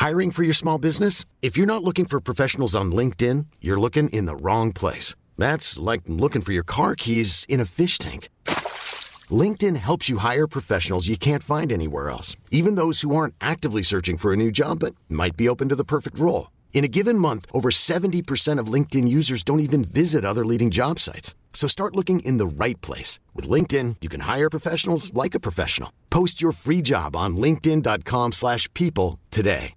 Hiring for your small business? If you're not looking for professionals on LinkedIn, you're looking in the wrong place. That's like looking for your car keys in a fish tank. LinkedIn helps you hire professionals you can't find anywhere else, even those who aren't actively searching for a new job but might be open to the perfect role. In a given month, over 70% of LinkedIn users don't even visit other leading job sites. So start looking in the right place. With LinkedIn, you can hire professionals like a professional. Post your free job on linkedin.com/people today.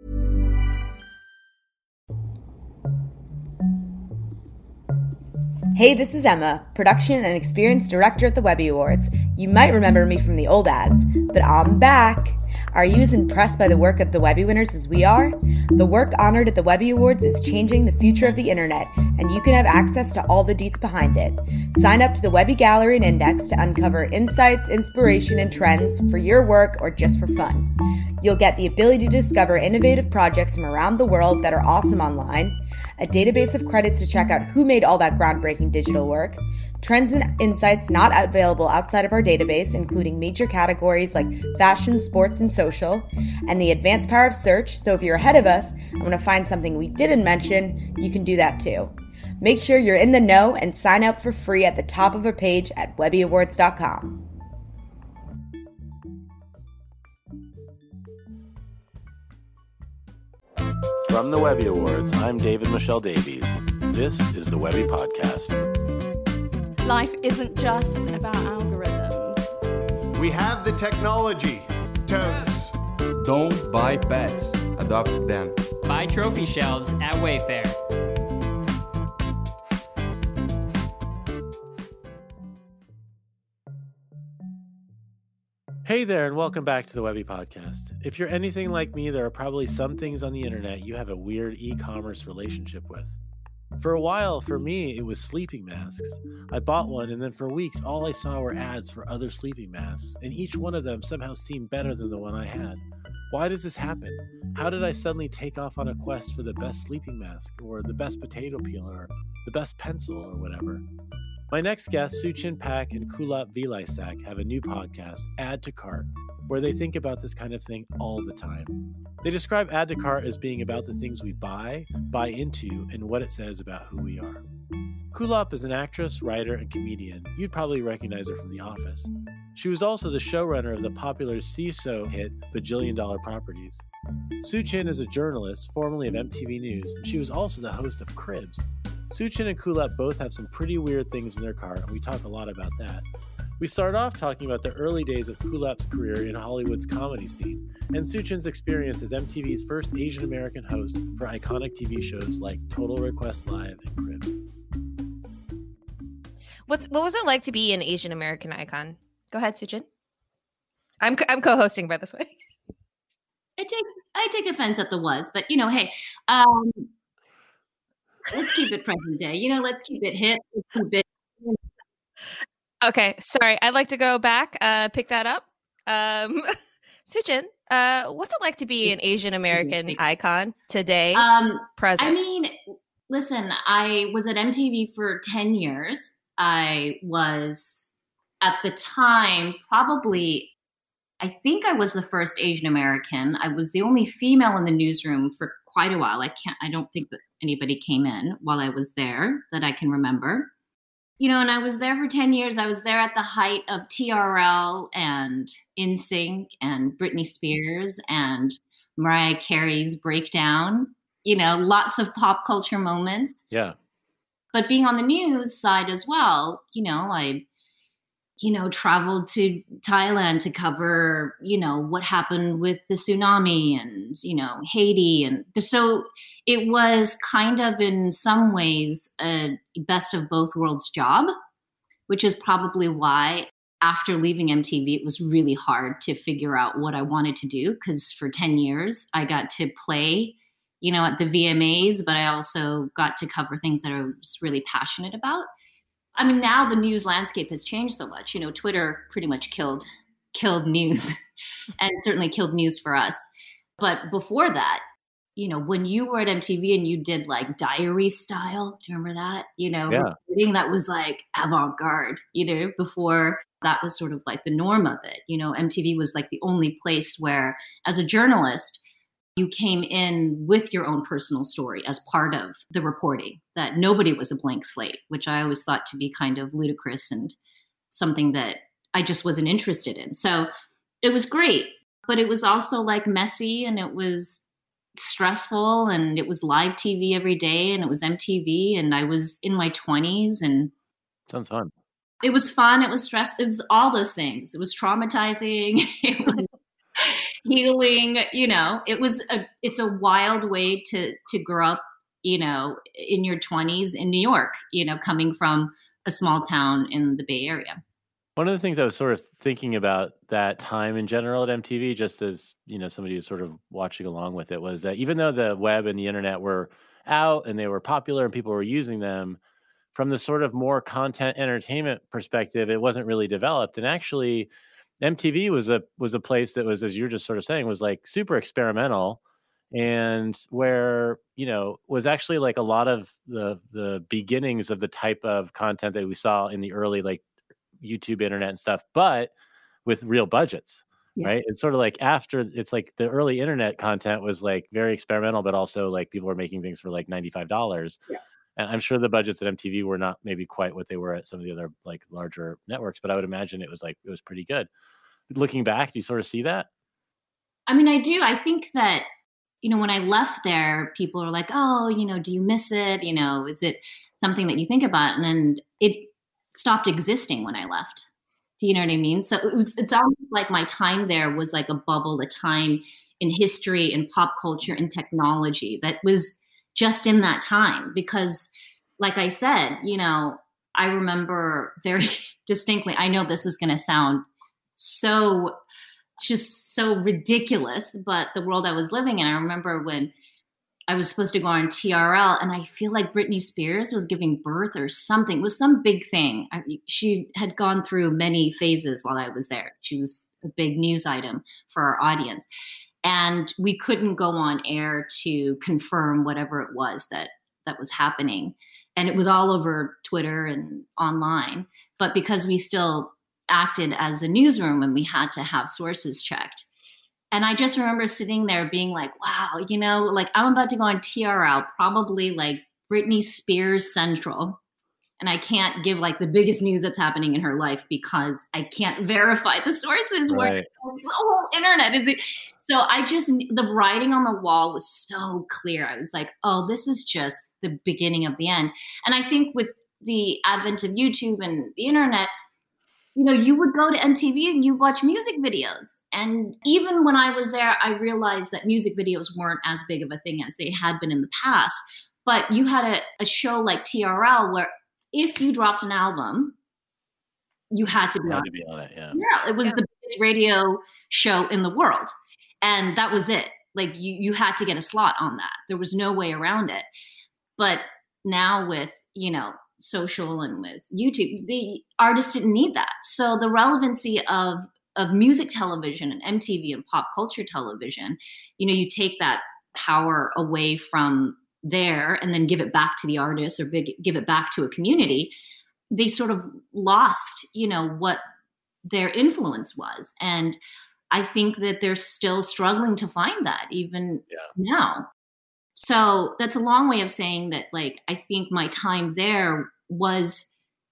Hey, this is Emma, production and experience director at the Webby Awards. You might remember me from the old ads, but I'm back. Are you as impressed by the work of the Webby winners as we are? The work honored at the Webby Awards is changing the future of the internet, and you can have access to all the deets behind it. Sign up to the Webby Gallery and Index to uncover insights, inspiration, and trends for your work or just for fun. You'll get the ability to discover innovative projects from around the world that are awesome online, a database of credits to check out who made all that groundbreaking digital work, trends and insights not available outside of our database, including major categories like fashion, sports, and social, and the advanced power of search, so if you're ahead of us and want to find something we didn't mention, you can do that too. Make sure you're in the know and sign up for free at the top of our page at webbyawards.com. From the Webby Awards, I'm David Michelle Davies. This is the Webby Podcast. Life isn't just about algorithms. We have the technology. Totes. Don't buy pets. Adopt them. Buy trophy shelves at Wayfair. Hey there, and welcome back to the Webby Podcast. If you're anything like me, there are probably some things on the internet you have a weird e-commerce relationship with. For a while, for me, it was sleeping masks. I bought one, and then for weeks, all I saw were ads for other sleeping masks, and each one of them somehow seemed better than the one I had. Why does this happen? How did I suddenly take off on a quest for the best sleeping mask, or the best potato peeler, or the best pencil, or whatever? My next guests, Suchin Pak and Kulap Vilaysack, have a new podcast, Add to Cart, where they think about this kind of thing all the time. They describe Add to Cart as being about the things we buy into, and what it says about who we are. Kulap is an actress, writer, and comedian. You'd probably recognize her from The Office. She was also the showrunner of the popular CISO hit Bajillion Dollar Properties. Suchin is a journalist, formerly of MTV News, and she was also the host of Cribs. Suchin and Kulap both have some pretty weird things in their car, and we talk a lot about that. We start off talking about the early days of Kulap's career in Hollywood's comedy scene, and Suchin's experience as MTV's first Asian American host for iconic TV shows like Total Request Live and Cribs. What was it like to be an Asian American icon? Go ahead, Suchin. I'm co-hosting, by this way. I take offense at the was, but hey, let's keep it present day. Let's keep it hip. Let's keep it. Okay, sorry. I'd like to go back, pick that up. Suchin, what's it like to be an Asian American icon today? Present. I mean, listen, I was at MTV for 10 years. I was, at the time, I think I was the first Asian American. I was the only female in the newsroom for quite a while. I don't think that anybody came in while I was there that I can remember. And I was there for 10 years. I was there at the height of TRL and NSYNC and Britney Spears and Mariah Carey's Breakdown. Lots of pop culture moments. Yeah. But being on the news side as well, I traveled to Thailand to cover, what happened with the tsunami and, Haiti. And so it was kind of in some ways a best of both worlds job, which is probably why after leaving MTV, it was really hard to figure out what I wanted to do. Because for 10 years, I got to play, at the VMAs, but I also got to cover things that I was really passionate about. I mean, now the news landscape has changed so much. Twitter pretty much killed news and certainly killed news for us. But before that, when you were at MTV and you did like diary style, do you remember that? Reporting that was like avant-garde, before that was sort of like the norm of it. MTV was like the only place where, as a journalist, you came in with your own personal story as part of the reporting, that nobody was a blank slate, which I always thought to be kind of ludicrous and something that I just wasn't interested in. So it was great, but it was also like messy, and it was stressful, and it was live TV every day, and it was MTV, and I was in my 20s, and sounds fun. It was fun. It was stressful. It was all those things. It was traumatizing. It was healing. It's a wild way to grow up, in your 20s in New York, coming from a small town in the Bay Area. One of the things I was sort of thinking about that time in general at MTV, just as, somebody who's sort of watching along with it, was that even though the web and the internet were out and they were popular and people were using them, from the sort of more content entertainment perspective, it wasn't really developed. And actually, MTV was a place that was, as you're just sort of saying, was like super experimental, and where, was actually like a lot of the beginnings of the type of content that we saw in the early like YouTube, internet and stuff, but with real budgets, right? It's sort of like it's like the early internet content was like very experimental, but also like people were making things for like $95. Yeah. And I'm sure the budgets at MTV were not maybe quite what they were at some of the other like larger networks, but I would imagine it was pretty good. Looking back, do you sort of see that? I mean, I do. I think that, when I left there, people are like, oh, do you miss it? Is it something that you think about? And it stopped existing when I left. Do you know what I mean? So it's almost like my time there was like a bubble, a time in history and pop culture and technology that was just in that time. Because like I said, I remember very distinctly, I know this is going to sound so ridiculous, but the world I was living in, I remember when I was supposed to go on TRL, and I feel like Britney Spears was giving birth or something. It was some big thing. She had gone through many phases while I was there. She was a big news item for our audience. And we couldn't go on air to confirm whatever it was that was happening. And it was all over Twitter and online. But because we still acted as a newsroom and we had to have sources checked. And I just remember sitting there being like, wow, like I'm about to go on TRL, probably like Britney Spears Central. And I can't give like the biggest news that's happening in her life because I can't verify the sources. Right. Where the whole internet is it. So the writing on the wall was so clear. I was like, oh, this is just the beginning of the end. And I think with the advent of YouTube and the internet, you would go to MTV and you watch music videos. And even when I was there, I realized that music videos weren't as big of a thing as they had been in the past. But you had a show like TRL where if you dropped an album, you had to be on it. Yeah, it was the biggest radio show in the world. And that was it. Like you had to get a slot on that. There was no way around it. But now with, social and with YouTube, the artists didn't need that. So the relevancy of music television and MTV and pop culture television, you take that power away from there and then give it back to the artist or give it back to a community. They sort of lost, what their influence was. And I think that they're still struggling to find that even now. So that's a long way of saying that, like, I think my time there was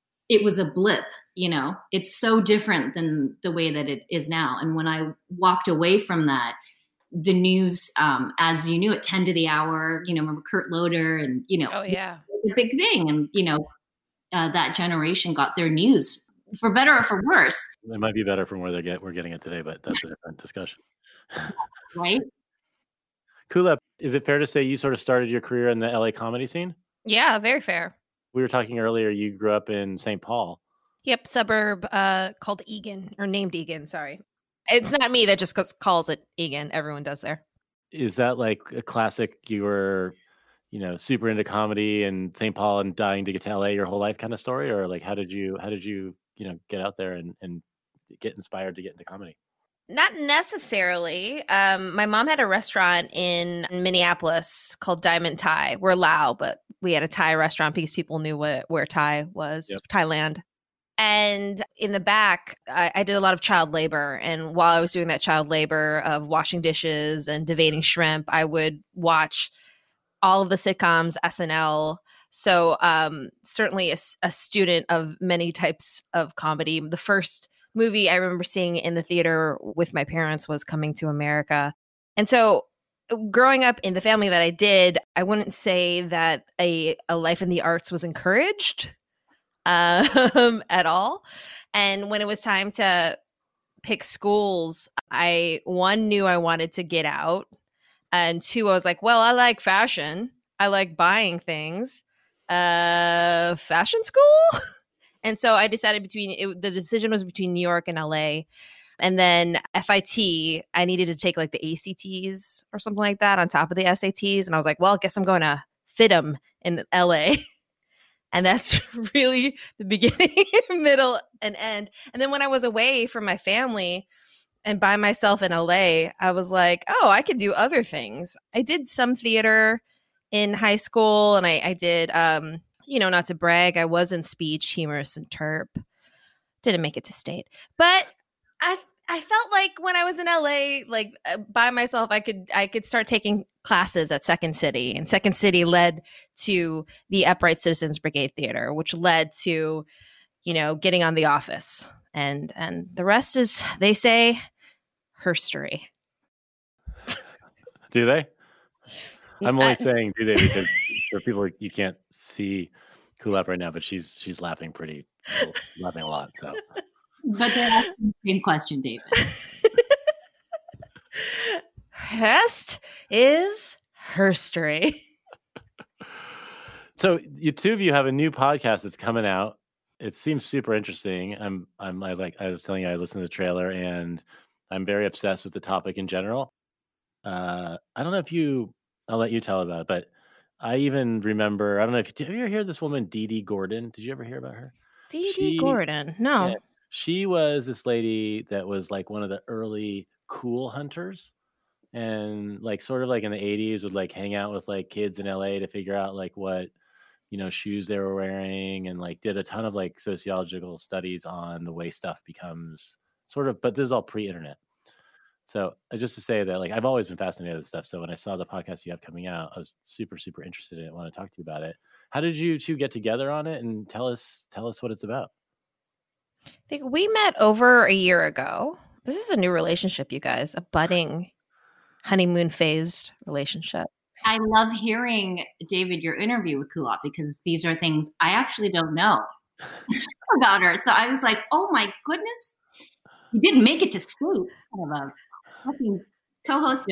a blip, it's so different than the way that it is now. And when I walked away from that, the news, as you knew it, 10 to the hour, remember Kurt Loder and, oh yeah, the big thing. And, that generation got their news for better or for worse. It might be better from where we're getting it today, but that's a different discussion. Right. Kula, is it fair to say you sort of started your career in the LA comedy scene? Yeah, very fair. We were talking earlier, you grew up in St. Paul. Yep, suburb called Eagan, or named Eagan, sorry. It's not me that just calls it Eagan. Everyone does there. Is that like a classic, you were, super into comedy in St. Paul and dying to get to LA your whole life kind of story? Or like, how did you get out there and get inspired to get into comedy? Not necessarily. My mom had a restaurant in Minneapolis called Diamond Thai. We're Lao, but we had a Thai restaurant because people knew where Thai was, yep. Thailand. And in the back, I did a lot of child labor. And while I was doing that child labor of washing dishes and deveining shrimp, I would watch all of the sitcoms, SNL. So certainly a student of many types of comedy. The first movie I remember seeing in the theater with my parents was Coming to America. And so growing up in the family that I did, I wouldn't say that a life in the arts was encouraged at all. And when it was time to pick schools, I, one, knew I wanted to get out. And two, I was like, well, I like fashion. I like buying things. Fashion school? And so I decided the decision was between New York and LA. And then FIT, I needed to take like the ACTs or something like that on top of the SATs. And I was like, well, I guess I'm going to FITM in LA. And that's really the beginning, middle, and end. And then when I was away from my family and by myself in LA, I was like, oh, I could do other things. I did some theater in high school, and I did, not to brag, I was in speech, humorous, and terp. Didn't make it to state. But I felt like when I was in LA, like by myself, I could start taking classes at Second City, and Second City led to the Upright Citizens Brigade Theater, which led to, getting on The Office, and the rest is, they say, herstory. Do they? I'm only saying do they because for people you can't see Kulap right now, but she's laughing laughing a lot. So. But they're asking the same question, David. Hest is herstory. So you two of you have a new podcast that's coming out. It seems super interesting. I was telling you, I listened to the trailer and I'm very obsessed with the topic in general. I don't know if I'll let you tell about it, but I even remember, I don't know if you ever hear this woman, Dee Dee Gordon? Did you ever hear about her? Dee Dee Gordon? No. Yeah, she was this lady that was like one of the early cool hunters, and like sort of like in the 80s would like hang out with like kids in LA to figure out like what shoes they were wearing, and like did a ton of like sociological studies on the way stuff becomes sort of, but this is all pre-internet. So just to say that like I've always been fascinated with this stuff. So when I saw the podcast you have coming out, I was super, super interested in it. I want to talk to you about it. How did you two get together on it, and tell us what it's about? I think we met over a year ago. This is a new relationship, you guys, a budding honeymoon phased relationship. I love hearing, David, your interview with Kulap, because these are things I actually don't know about her. So I was like, oh my goodness, you didn't make it to sleep. Kind of a fucking co-host.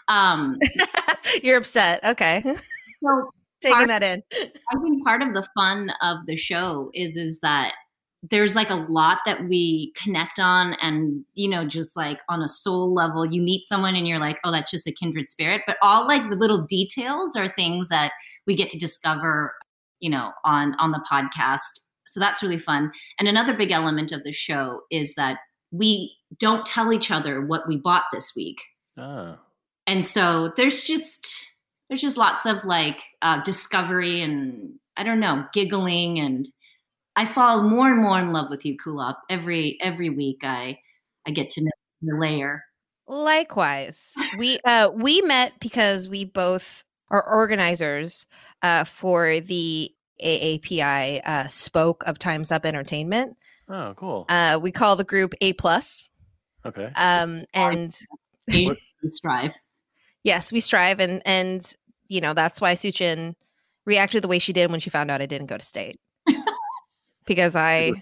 You're upset. Okay. So taking that in. I think part of the fun of the show is that there's like a lot that we connect on, and just like on a soul level, you meet someone and you're like, oh, that's just a kindred spirit. But all like the little details are things that we get to discover, on the podcast. So that's really fun. And another big element of the show is that we don't tell each other what we bought this week. Oh. And so there's just lots of like discovery and, I don't know, giggling, and I fall more and more in love with you, Kulap. Every week I get to know your layer. Likewise. We met because we both are organizers for the AAPI Spoke of Time's Up Entertainment. Oh, cool. We call the group A+. Okay. And we strive. Yes, we strive, and that's why Suchin reacted the way she did when she found out I didn't go to state. Because I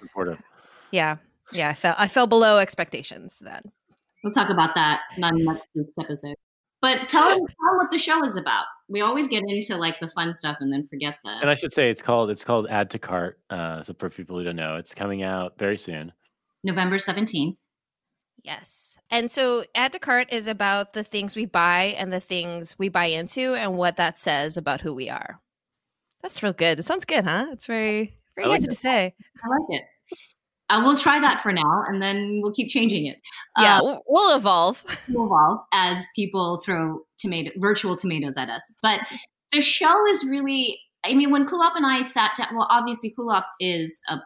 fell below expectations then. We'll talk about that on next week's episode. But tell them what the show is about. We always get into like the fun stuff and then forget that. And I should say it's called Add to Cart. So for people who don't know, it's coming out very soon, November 17th. Yes. And so Add to Cart is about the things we buy and the things we buy into and what that says about who we are. That's real good. It sounds good, huh? It's very easy to say. I like it. We'll try that for now, and then we'll keep changing it. Yeah, we'll evolve. We'll evolve as people throw virtual tomatoes at us. But the show is really, I mean, when Kulap and I sat down, well, obviously Kulap is a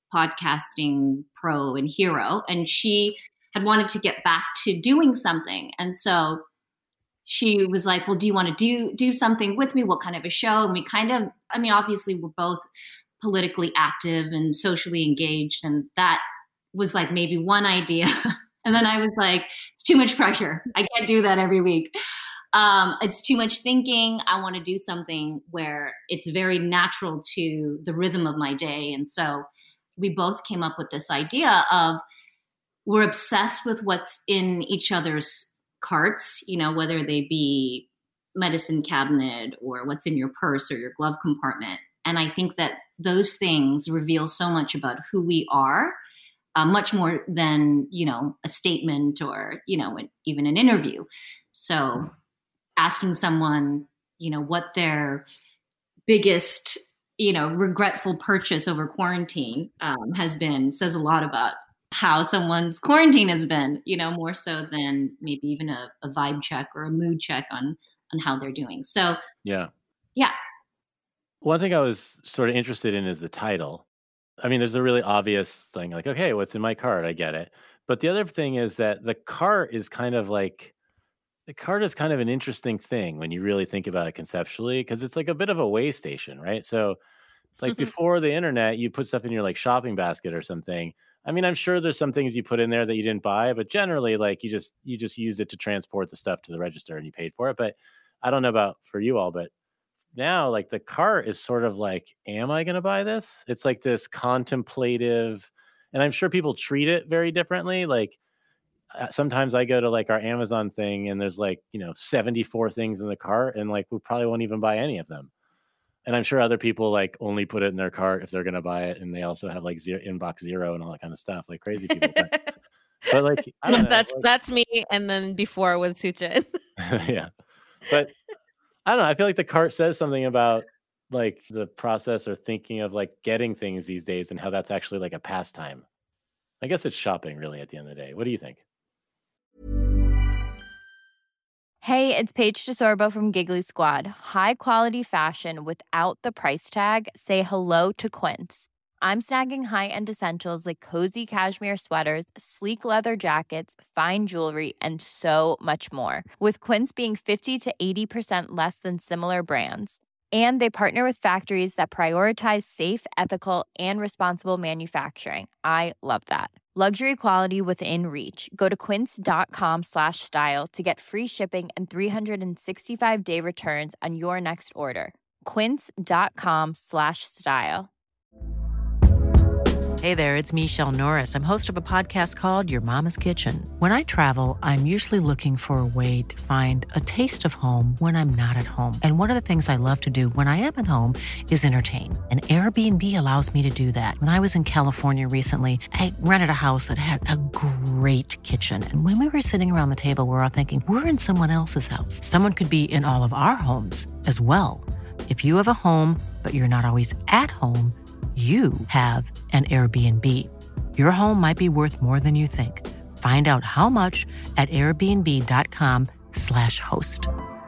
podcasting pro and hero, and she had wanted to get back to doing something. And so she was like, well, do you want to do something with me? What kind of a show? And we kind of, I mean, obviously we're both politically active and socially engaged. And that was like maybe one idea. And then I was like, it's too much pressure. I can't do that every week. It's too much thinking. I want to do something where it's very natural to the rhythm of my day. And so we both came up with this idea of we're obsessed with what's in each other's carts, you know, whether they be medicine cabinet or what's in your purse or your glove compartment. And I think that those things reveal so much about who we are, much more than, you know, a statement or, you know, even an interview. So asking someone, you know, what their biggest, you know, regretful purchase over quarantine has been says a lot about how someone's quarantine has been, you know, more so than maybe even a vibe check or a mood check on how they're doing. So Yeah. yeah. One thing I was sort of interested in is the title. I mean, there's a really obvious thing like, okay, what's in my cart? I get it. But the other thing is that the cart is kind of an interesting thing when you really think about it conceptually, because it's like a bit of a way station, right? So like before the internet, you put stuff in your like shopping basket or something. I mean, I'm sure there's some things you put in there that you didn't buy, but generally like you just used it to transport the stuff to the register and you paid for it. But I don't know about for you all, but now like the cart is sort of like, am I going to buy this? It's like this contemplative, and I'm sure people treat it very differently. Like sometimes I go to like our Amazon thing and there's like, you know, 74 things in the cart and like we probably won't even buy any of them. And I'm sure other people like only put it in their cart if they're going to buy it. And they also have like inbox zero and all that kind of stuff, like crazy people. But like, I don't know. That's me. And then before was Suchin. Yeah. But I don't know. I feel like the cart says something about like the process or thinking of like getting things these days and how that's actually like a pastime. I guess it's shopping really at the end of the day. What do you think? Hey, it's Paige DeSorbo from Giggly Squad. High quality fashion without the price tag. Say hello to Quince. I'm snagging high-end essentials like cozy cashmere sweaters, sleek leather jackets, fine jewelry, and so much more. With Quince being 50 to 80% less than similar brands. And they partner with factories that prioritize safe, ethical, and responsible manufacturing. I love that. Luxury quality within reach. Go to quince.com/style to get free shipping and 365-day returns on your next order. Quince.com/style. Hey there, it's Michelle Norris. I'm host of a podcast called Your Mama's Kitchen. When I travel, I'm usually looking for a way to find a taste of home when I'm not at home. And one of the things I love to do when I am at home is entertain. And Airbnb allows me to do that. When I was in California recently, I rented a house that had a great kitchen. And when we were sitting around the table, we were all thinking, we're in someone else's house. Someone could be in all of our homes as well. If you have a home, but you're not always at home, you have an Airbnb. Your home might be worth more than you think. Find out how much at airbnb.com/host.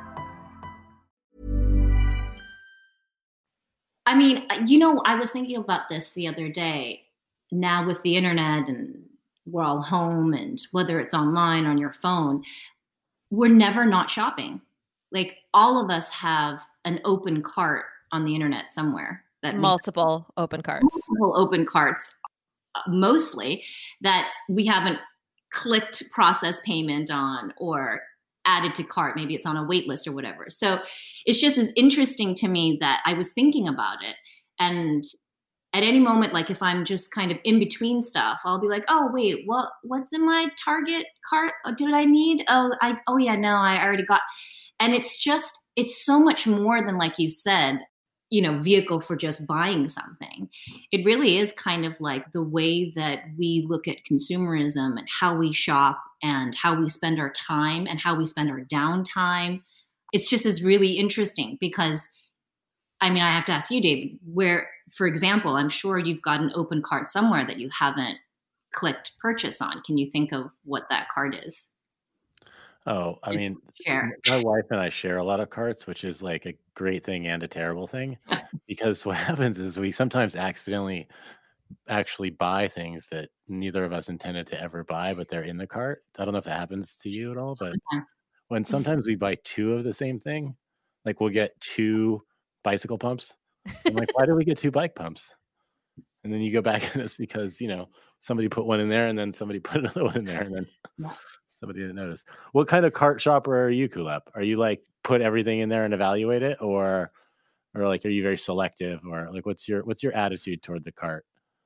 I mean, you know, I was thinking about this the other day. Now with the internet and we're all home, and whether it's online on your phone, we're never not shopping. Like all of us have an open cart on the internet somewhere. Multiple open carts. Multiple open carts, mostly, that we haven't clicked process payment on or added to cart. Maybe it's on a wait list or whatever. So it's just as interesting to me that I was thinking about it. And at any moment, like if I'm just kind of in between stuff, I'll be like, oh, wait, what's in my Target cart? Did I need? I already got. And it's so much more than, like you said, you know, vehicle for just buying something. It really is kind of like the way that we look at consumerism and how we shop and how we spend our time and how we spend our downtime. It's just is really interesting because, I mean, I have to ask you, David, where, for example, I'm sure you've got an open cart somewhere that you haven't clicked purchase on. Can you think of what that cart is? Oh, I mean, my wife and I share a lot of carts, which is like a great thing and a terrible thing, because what happens is we sometimes accidentally actually buy things that neither of us intended to ever buy, but they're in the cart. I don't know if that happens to you at all, but when sometimes we buy two of the same thing, like we'll get two bicycle pumps. I'm like, why did we get two bike pumps? And then you go back and it's because, somebody put one in there and then somebody put another one in there and then somebody didn't notice. What kind of cart shopper are you, Kulap? Are you like put everything in there and evaluate it, or like are you very selective, or like what's your attitude toward the cart?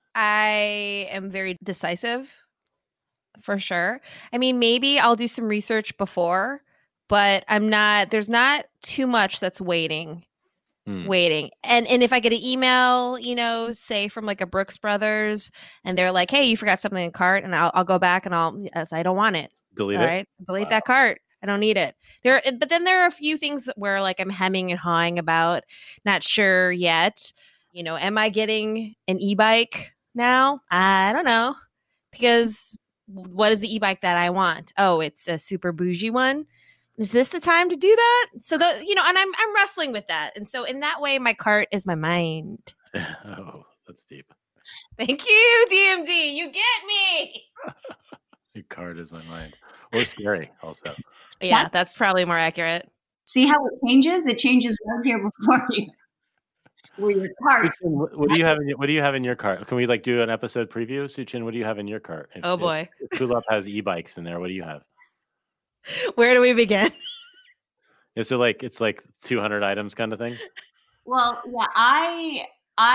I am very decisive, for sure. I mean, maybe I'll do some research before, but there's not too much that's waiting. And if I get an email, say from like a Brooks Brothers, and they're like, hey, you forgot something in the cart, and I'll go back and I don't want it. Delete it. Right? Delete that cart. I don't need it. But then there are a few things where like I'm hemming and hawing about, not sure yet. Am I getting an e-bike now? I don't know, because what is the e-bike that I want? Oh, it's a super bougie one. Is this the time to do that? So and I'm wrestling with that. And so in that way, my cart is my mind. Oh, that's deep. Thank you, DMD. You get me. Your cart is my mind. Or scary also. Yeah, that's probably more accurate. See how it changes? It changes right here before you. Where your cart. What do you have in your cart? Can we like do an episode preview? Suchin, what do you have in your cart? Oh boy. If Kulap has e-bikes in there, what do you have? Where do we begin? Is it like it's like 200 items kind of thing? Well, yeah,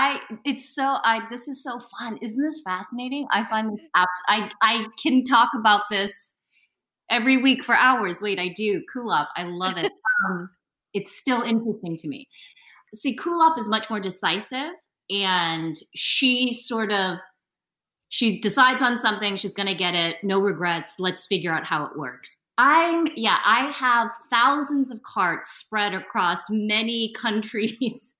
this is so fun. Isn't this fascinating? I find this I can talk about this every week for hours. Wait, I do. Kulap, I love it. It's still interesting to me. See, Kulap is much more decisive, and she decides on something. She's going to get it. No regrets. Let's figure out how it works. I have thousands of carts spread across many countries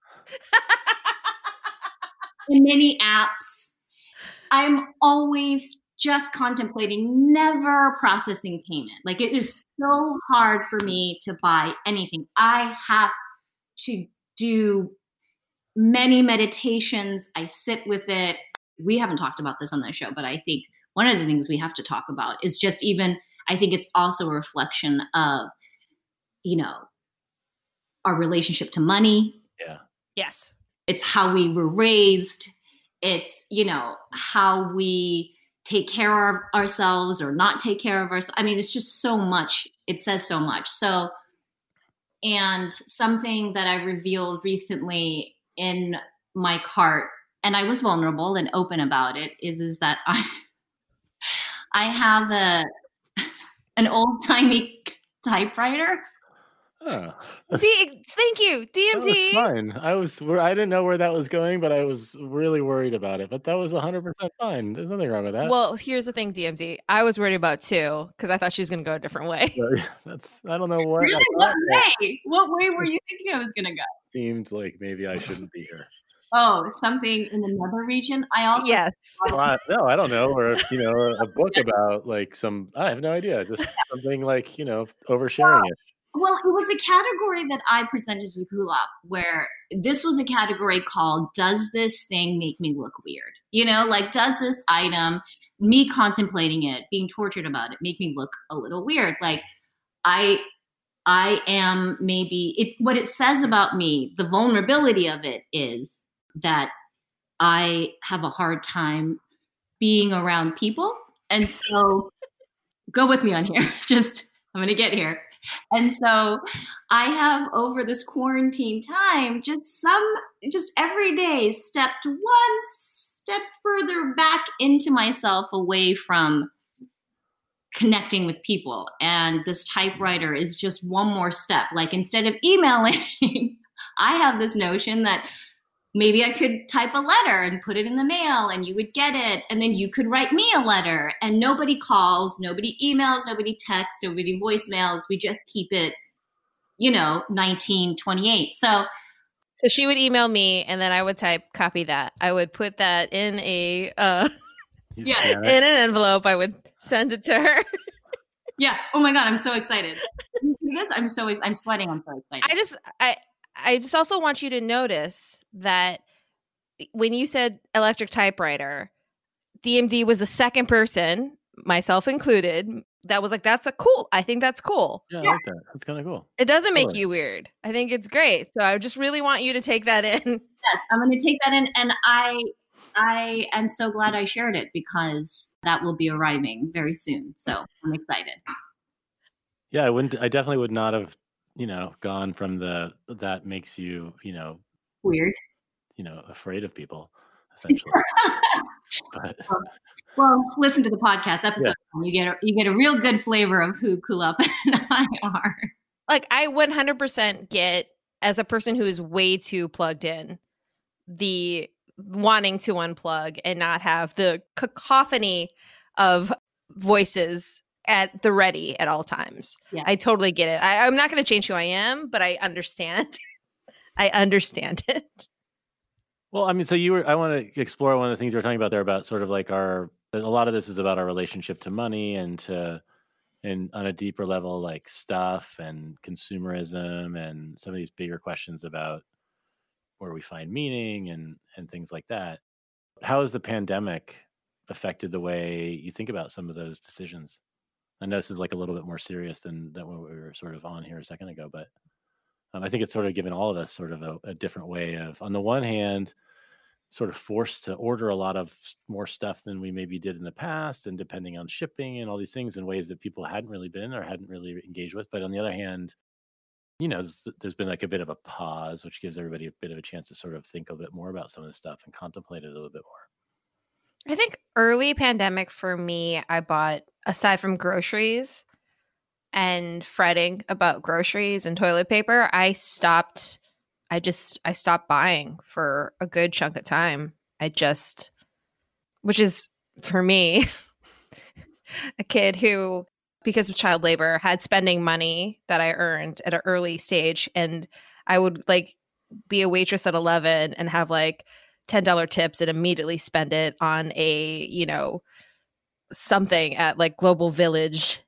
and many apps. I'm always just contemplating, never processing payment. Like, it is so hard for me to buy anything. I have to do many meditations. I sit with it. We haven't talked about this on the show, but I think one of the things we have to talk about is just I think it's also a reflection of, our relationship to money. Yeah. Yes. It's how we were raised. It's, how we take care of ourselves or not take care of ourselves. I mean, it's just so much. It says so much. So, and something that I revealed recently in my cart, and I was vulnerable and open about it, is that I have an old-timey typewriter. Oh. See, thank you, DMD. That was fine. I didn't know where that was going, but I was really worried about it. But that was 100% fine. There's nothing wrong with that. Well, here's the thing, DMD. I was worried about too, because I thought she was going to go a different way. I don't know what. Really? What way? What way were you thinking I was going to go? Seemed like maybe I shouldn't be here. Oh, something in the nether region. I also No, I don't know, or a book about like I have no idea, just something like oversharing it. Well, it was a category that I presented to Kulap, where this was a category called "Does this thing make me look weird?" Like, does this item, me contemplating it, being tortured about it, make me look a little weird? Like, I am maybe what it says about me. The vulnerability of it is that I have a hard time being around people. And so go with me on here. I'm going to get here. And so I have, over this quarantine time, just every day stepped one step further back into myself, away from connecting with people. And this typewriter is just one more step. Like, instead of emailing, I have this notion that maybe I could type a letter and put it in the mail and you would get it. And then you could write me a letter, and nobody calls, nobody emails, nobody texts, nobody voicemails. We just keep it, 1928. So she would email me, and then I would copy that. I would put that in in an envelope. I would send it to her. Yeah. Oh my God. I'm so excited. I'm sweating. I'm so excited. I just also want you to notice that when you said electric typewriter, DMD was the second person, myself included, that was like, I think that's cool. Yeah, I like that. That's kind of cool. It doesn't make you weird. I think it's great. So I just really want you to take that in. Yes, I'm going to take that in. And I am so glad I shared it because that will be arriving very soon. So I'm excited. Yeah, I definitely would not have, gone from that makes you, weird, afraid of people, essentially. But well, listen to the podcast episode. Yeah. You get a real good flavor of who Kulap and I are. Like, I 100% get, as a person who is way too plugged in, the wanting to unplug and not have the cacophony of voices at the ready at all times. Yeah. I totally get it. I'm not going to change who I am, but I understand. I understand it. Well, I mean, so I want to explore one of the things you were talking about there about sort of like a lot of this is about our relationship to money and on a deeper level, like stuff and consumerism and some of these bigger questions about where we find meaning and things like that. How has the pandemic affected the way you think about some of those decisions? I know this is like a little bit more serious than what we were sort of on here a second ago, but I think it's sort of given all of us sort of a different way of, on the one hand, sort of forced to order a lot of more stuff than we maybe did in the past, and depending on shipping and all these things in ways that people hadn't really been or hadn't really engaged with. But on the other hand, there's been like a bit of a pause, which gives everybody a bit of a chance to sort of think a bit more about some of this stuff and contemplate it a little bit more. I think early pandemic for me, I bought, aside from groceries and fretting about groceries and toilet paper, I stopped buying for a good chunk of time. Which is for me, a kid who, because of child labor, had spending money that I earned at an early stage. And I would like be a waitress at 11 and have like $10 tips and immediately spend it on a, something at like Global Village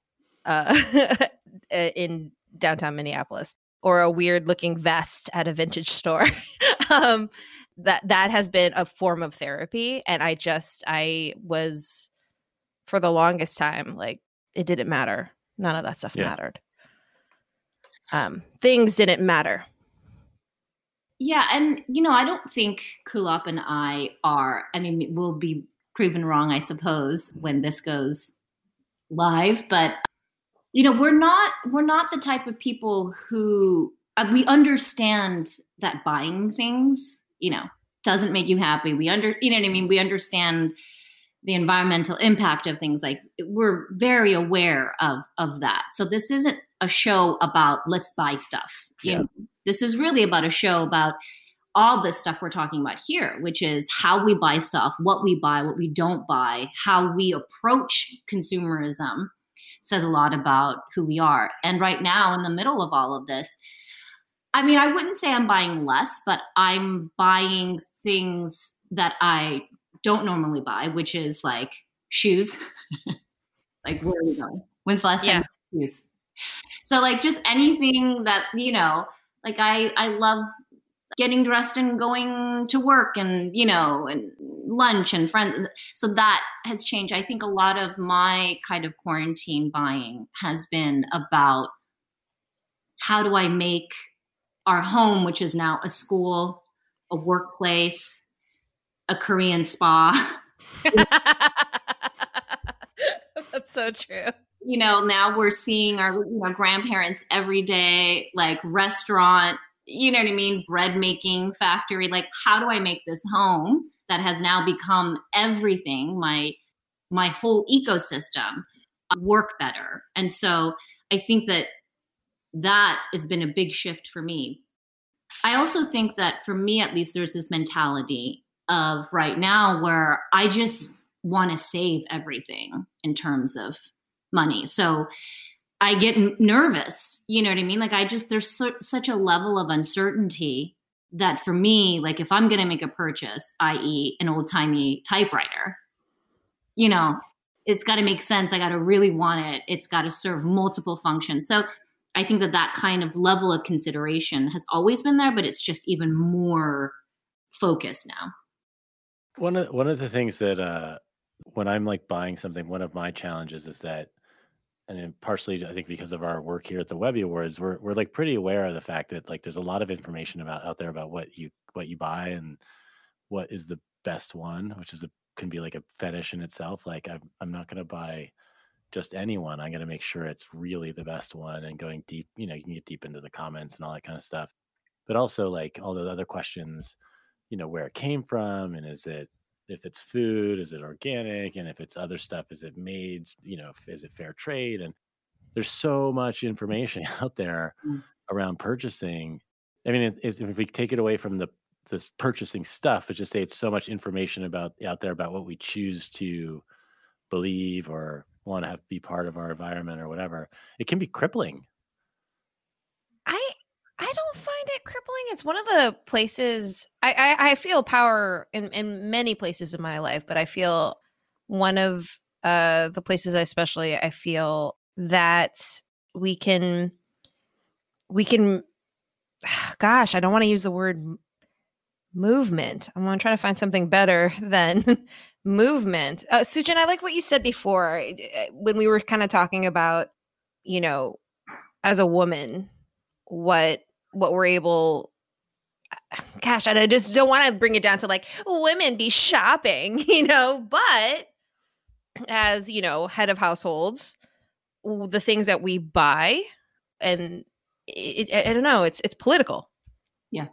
in downtown Minneapolis, or a weird looking vest at a vintage store. That has been a form of therapy. And I was, for the longest time, like, it didn't matter. None of that stuff mattered. Things didn't matter. Yeah. And, I don't think Kulap and I are, we'll be proven wrong, I suppose, when this goes live. But, we're not the type of people who, we understand that buying things, doesn't make you happy. We we understand the environmental impact of things. Like, we're very aware of that. So this isn't a show about let's buy stuff. This is really about a show about all this stuff we're talking about here, which is how we buy stuff, what we buy, what we don't buy, how we approach consumerism. Says a lot about who we are. And right now, in the middle of all of this, I wouldn't say I'm buying less, but I'm buying things that I don't normally buy, which is like shoes. Like, where are we going? When's the last time you bought shoes? So like just anything that, like I love getting dressed and going to work and, and lunch and friends. So that has changed. I think a lot of my kind of quarantine buying has been about how do I make our home, which is now a school, a workplace, a Korean spa. That's so true. Now we're seeing our grandparents every day, like restaurant, bread making factory. Like, how do I make this home that has now become everything, my whole ecosystem, work better? And so I think that has been a big shift for me. I also think that for me, at least, there's this mentality of right now where I just want to save everything in terms of money. So I get nervous, Like there's such a level of uncertainty that for me, like if I'm going to make a purchase, i.e. an old timey typewriter, it's got to make sense. I got to really want it. It's got to serve multiple functions. So I think that kind of level of consideration has always been there, but it's just even more focused now. One of the things that when I'm like buying something, one of my challenges is that, and then partially I think because of our work here at the Webby Awards, we're like pretty aware of the fact that like there's a lot of information about out there about what you buy and what is the best one, which can be like a fetish in itself. Like I'm not going to buy just anyone. I'm going to make sure it's really the best one, and going deep, you can get deep into the comments and all that kind of stuff. But also like all the other questions, where it came from, and if it's food, is it organic? And if it's other stuff, is it made, is it fair trade? And there's so much information out there around purchasing. I mean, if we take it away from this purchasing stuff, but just say it's so much information out there about what we choose to believe or want to have be part of our environment or whatever, it can be crippling. I don't find it crippling. It's one of the places I feel power in many places in my life, but I feel one of the places especially I feel that we can gosh, I don't want to use the word movement. I'm going to try to find something better than movement. Sujin, I like what you said before when we were kind of talking about, as a woman, what we're able, gosh, I just don't want to bring it down to like women be shopping, but as, head of households, the things that we buy, and I don't know, it's political. Yeah.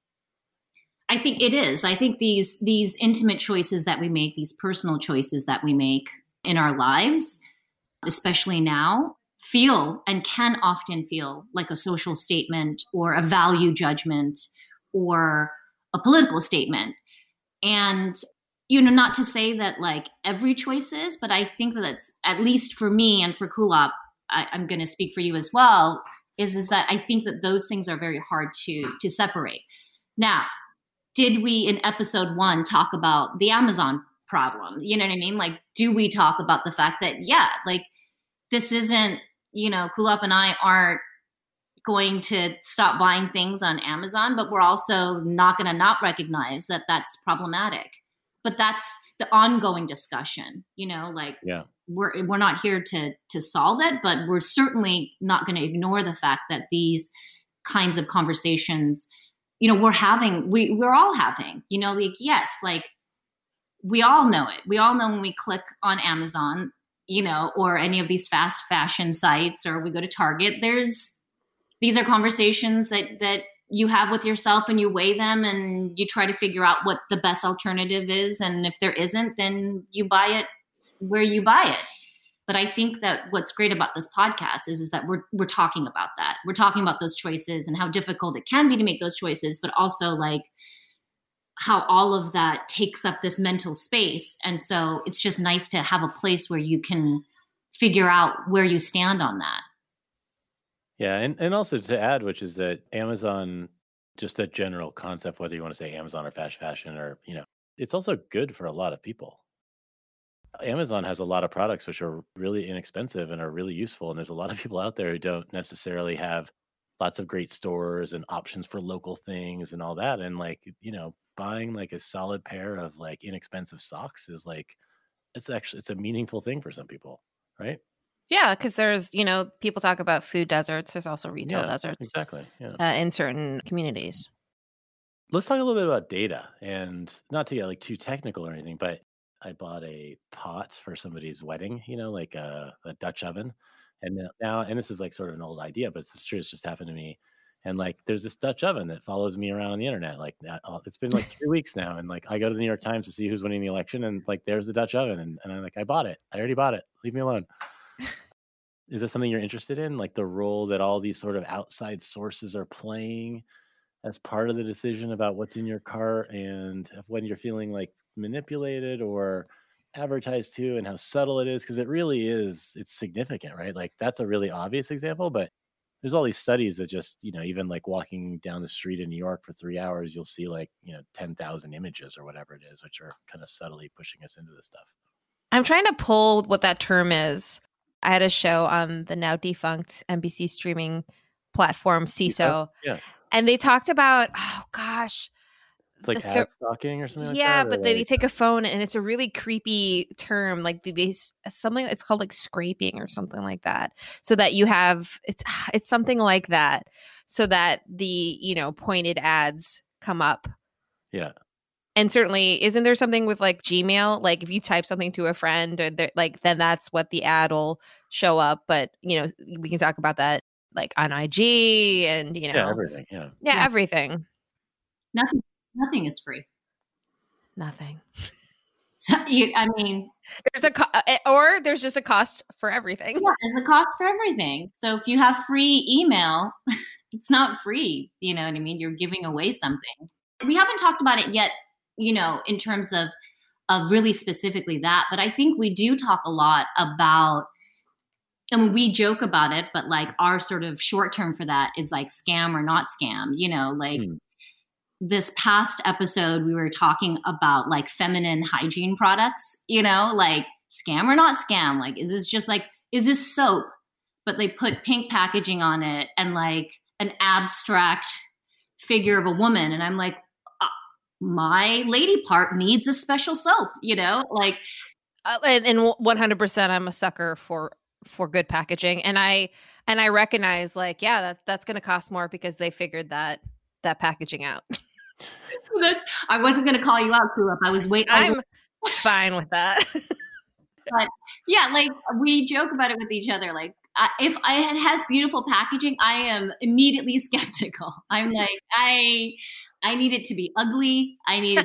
I think it is. I think these intimate choices that we make, these personal choices that we make in our lives, especially now, feel and can often feel like a social statement or a value judgment or a political statement. And, not to say that like every choice is, but I think that's, at least for me and for Kulap, I'm going to speak for you as well, is that I think that those things are very hard to separate. Now, did we in episode 1 talk about the Amazon problem? You know what I mean? Like, do we talk about the fact that, like this isn't, Kulap and I aren't going to stop buying things on Amazon, but we're also not going to not recognize that that's problematic. But that's the ongoing discussion, we're not here to solve it, but we're certainly not going to ignore the fact that these kinds of conversations, we're all having, yes, like we all know it. We all know when we click on Amazon, or any of these fast fashion sites, or we go to Target, these are conversations that you have with yourself, and you weigh them and you try to figure out what the best alternative is. And if there isn't, then you buy it where you buy it. But I think that what's great about this podcast is that we're talking about that. We're talking about those choices and how difficult it can be to make those choices, but also like how all of that takes up this mental space. And so it's just nice to have a place where you can figure out where you stand on that. Yeah. And also to add, which is that Amazon, just that general concept, whether you want to say Amazon or fast fashion or, it's also good for a lot of people. Amazon has a lot of products which are really inexpensive and are really useful. And there's a lot of people out there who don't necessarily have lots of great stores and options for local things and all that. And like, buying like a solid pair of like inexpensive socks is like, it's a meaningful thing for some people, right? Yeah, because there's, people talk about food deserts. There's also retail deserts. Exactly. Yeah. In certain communities. Let's talk a little bit about data, and not to get like too technical or anything, but I bought a pot for somebody's wedding, like a Dutch oven. And now, and this is like sort of an old idea, but it's true. It's just happened to me. And like, there's this Dutch oven that follows me around on the internet. Like it's been like 3 weeks now. And like, I go to the New York Times to see who's winning the election. And like, there's the Dutch oven. And I'm like, I bought it. I already bought it. Leave me alone. Is that something you're interested in? Like the role that all these sort of outside sources are playing as part of the decision about what's in your cart, and when you're feeling like manipulated or advertised to, and how subtle it is, because it really is, it's significant, right? Like that's a really obvious example, but there's all these studies that just, even like walking down the street in New York for 3 hours, you'll see like, 10,000 images or whatever it is, which are kind of subtly pushing us into this stuff. I'm trying to pull what that term is. I had a show on the now defunct NBC streaming platform, CISO. Yeah. And they talked about, It's like ad stalking or something like that? Yeah, but they take a phone and it's a really creepy term. Like something, it's called like scraping or something like that. So that you have, it's something like that. So that the, pointed ads come up. Yeah. And certainly, isn't there something with like Gmail? Like if you type something to a friend or then that's what the ad will show up. But, we can talk about that like on IG and, Yeah, everything. Yeah, everything. Nothing is free. Nothing. So there's just a cost for everything. Yeah, there's a cost for everything. So if you have free email, it's not free. You know what I mean? You're giving away something. We haven't talked about it yet, in terms of really specifically that. But I think we do talk a lot about, and we joke about it, but like our sort of short term for that is like scam or not scam, This past episode, we were talking about like feminine hygiene products, like scam or not scam. Like, is this soap? But they put pink packaging on it and like an abstract figure of a woman. And I'm like, my lady part needs a special soap, like. And 100% I'm a sucker for good packaging. And I recognize like, yeah, that's going to cost more because they figured that packaging out. I wasn't going to call you out, Tulip. I was waiting. I'm fine with that. But yeah, like we joke about it with each other. Like if it has beautiful packaging, I am immediately skeptical. I'm like, I need it to be ugly. I need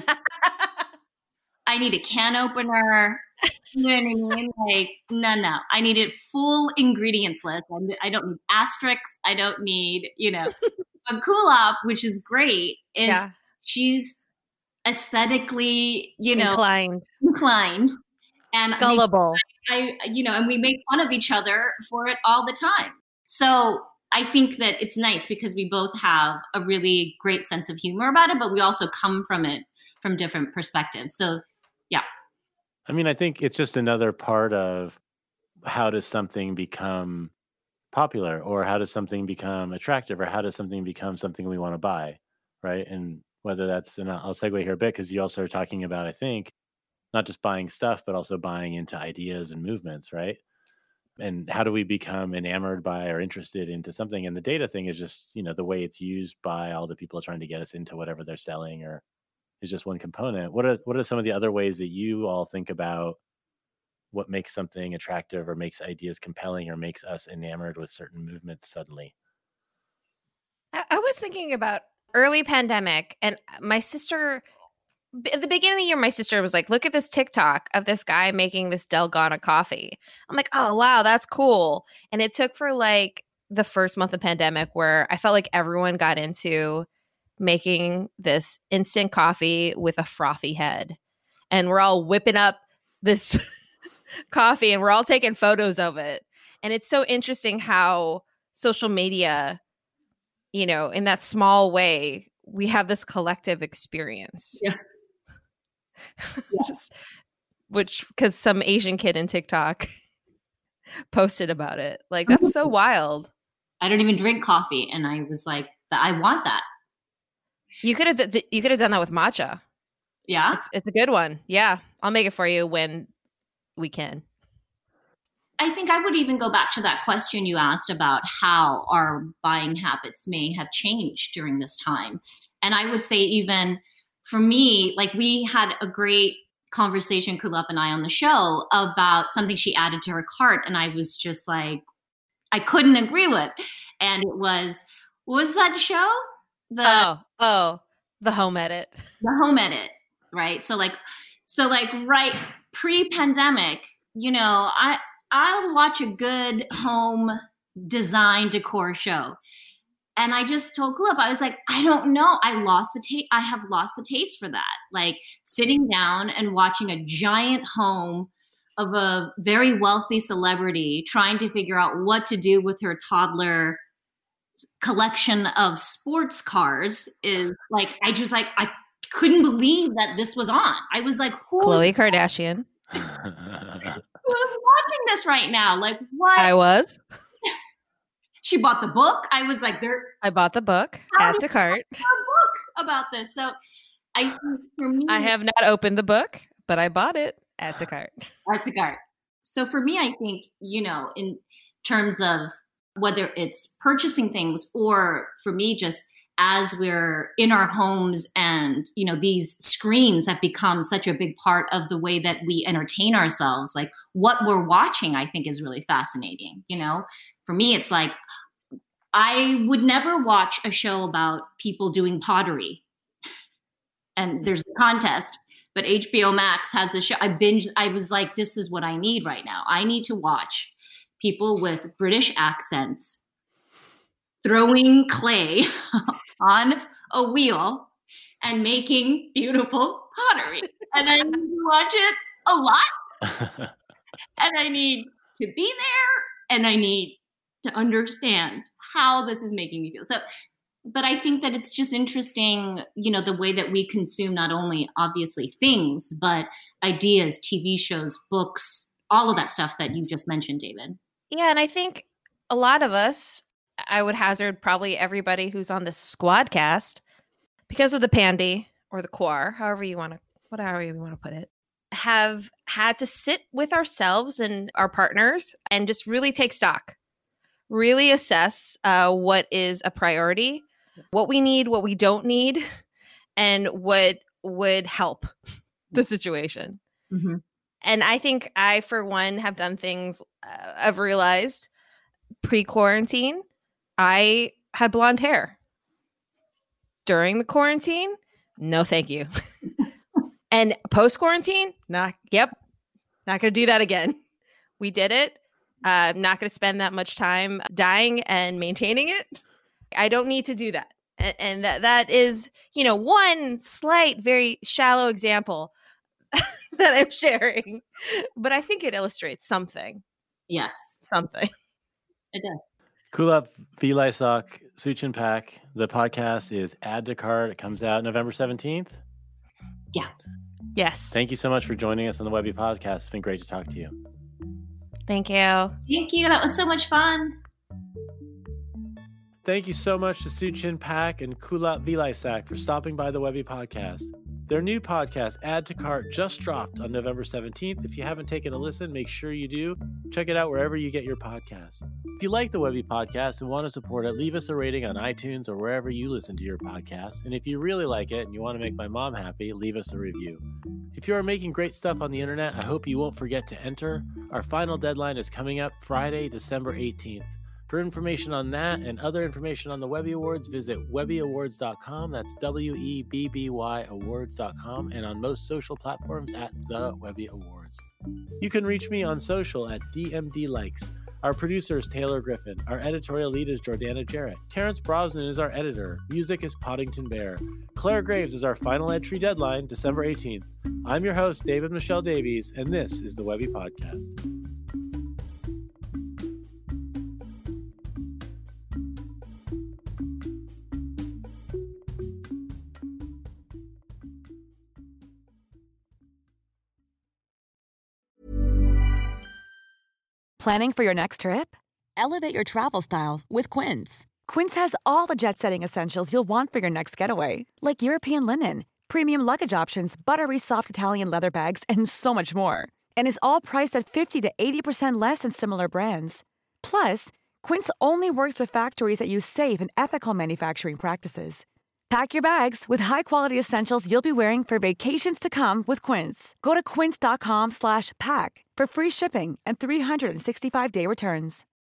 a can opener. You know what I mean? Like, no. I need it full ingredients list. I don't need asterisks. I don't need, But Kulap, which is great, is she's aesthetically, inclined and gullible. And we make fun of each other for it all the time. So I think that it's nice because we both have a really great sense of humor about it, but we also come from it from different perspectives. So, yeah. I mean, I think it's just another part of how does something become popular, or how does something become attractive, or how does something become something we want to buy, right? And whether that's, and I'll segue here a bit because you also are talking about, I think, not just buying stuff, but also buying into ideas and movements, right? And how do we become enamored by or interested into something? And the data thing is just, the way it's used by all the people trying to get us into whatever they're selling, or is just one component. What are some of the other ways that you all think about what makes something attractive or makes ideas compelling or makes us enamored with certain movements suddenly? I was thinking about early pandemic, and my sister, at the beginning of the year, my sister was like, look at this TikTok of this guy making this Dalgona coffee. I'm like, oh, wow, that's cool. And it took for like the first month of pandemic where I felt like everyone got into making this instant coffee with a frothy head. And we're all whipping up this coffee and we're all taking photos of it. And it's so interesting how social media, in that small way, we have this collective experience. Yeah. Because some Asian kid in TikTok posted about it. Like, that's so wild. I don't even drink coffee. And I was like, I want that. You could have done that with matcha. Yeah. It's a good one. Yeah. I'll make it for you when we can. I think I would even go back to that question you asked about how our buying habits may have changed during this time. And I would say even for me, like we had a great conversation, Kulap and I, on the show about something she added to her cart. And I was just like, I couldn't agree with. And it was, what was that show? The home edit. The home edit, right? So right pre-pandemic, I'll watch a good home design decor show. And I just told Kulap, I was like, I don't know. I have lost the taste for that. Like sitting down and watching a giant home of a very wealthy celebrity trying to figure out what to do with her toddler collection of sports cars is like, I couldn't believe that this was on. I was like, Khloe Kardashian. Who's watching this right now? Like, what? I was. She bought the book. I was like, I bought the book. Add to cart. A book about this. So I think for me, I have not opened the book, but I bought it. Add to cart. Add to cart. So for me, I think, in terms of whether it's purchasing things or for me, just as we're in our homes and, these screens have become such a big part of the way that we entertain ourselves, like what we're watching, I think is really fascinating. For me, it's like, I would never watch a show about people doing pottery and there's a contest, but HBO Max has a show. I was like, this is what I need right now. I need to watch people with British accents throwing clay on a wheel and making beautiful pottery. And I need to watch it a lot. And I need to be there. And I need to understand how this is making me feel. So, but I think that it's just interesting, the way that we consume not only obviously things, but ideas, TV shows, books, all of that stuff that you just mentioned, David. Yeah. And I think a lot of us, I would hazard probably everybody who's on this Squadcast, because of the pandy or the quar, however you want to put it, have had to sit with ourselves and our partners and just really take stock, really assess what is a priority, what we need, what we don't need, and what would help the situation. Mm-hmm. And I think I, for one, have done things I've realized pre-quarantine. I had blonde hair. During the quarantine, no thank you. And post-quarantine, not going to do that again. We did it. I'm not going to spend that much time dyeing and maintaining it. I don't need to do that. And that is, one slight, very shallow example that I'm sharing. But I think it illustrates something. Yes. Something. It does. Kulap Vilaysack, Suchin Pak. The podcast is Add to Cart. It comes out November 17th. Yeah. Yes. Thank you so much for joining us on the Webby Podcast. It's been great to talk to you. Thank you. Thank you. That was so much fun. Thank you so much to Suchin Pak and Kulap Vilaysack for stopping by the Webby Podcast. Their new podcast, Add to Cart, just dropped on November 17th. If you haven't taken a listen, make sure you do. Check it out wherever you get your podcasts. If you like the Webby Podcast and want to support it, leave us a rating on iTunes or wherever you listen to your podcasts. And if you really like it and you want to make my mom happy, leave us a review. If you are making great stuff on the internet, I hope you won't forget to enter. Our final deadline is coming up Friday, December 18th. For information on that and other information on the Webby Awards, visit webbyawards.com. That's WEBBY awards.com, and on most social platforms at The Webby Awards. You can reach me on social at DMDlikes. Our producer is Taylor Griffin. Our editorial lead is Jordana Jarrett. Terrence Brosnan is our editor. Music is Poddington Bear. Claire Graves is our final entry deadline, December 18th. I'm your host, David Michelle Davies, and this is the Webby Podcast. Planning for your next trip? Elevate your travel style with Quince. Quince has all the jet-setting essentials you'll want for your next getaway, like European linen, premium luggage options, buttery soft Italian leather bags, and so much more. And is all priced at 50 to 80% less than similar brands. Plus, Quince only works with factories that use safe and ethical manufacturing practices. Pack your bags with high-quality essentials you'll be wearing for vacations to come with Quince. Go to quince.com/pack for free shipping and 365-day returns.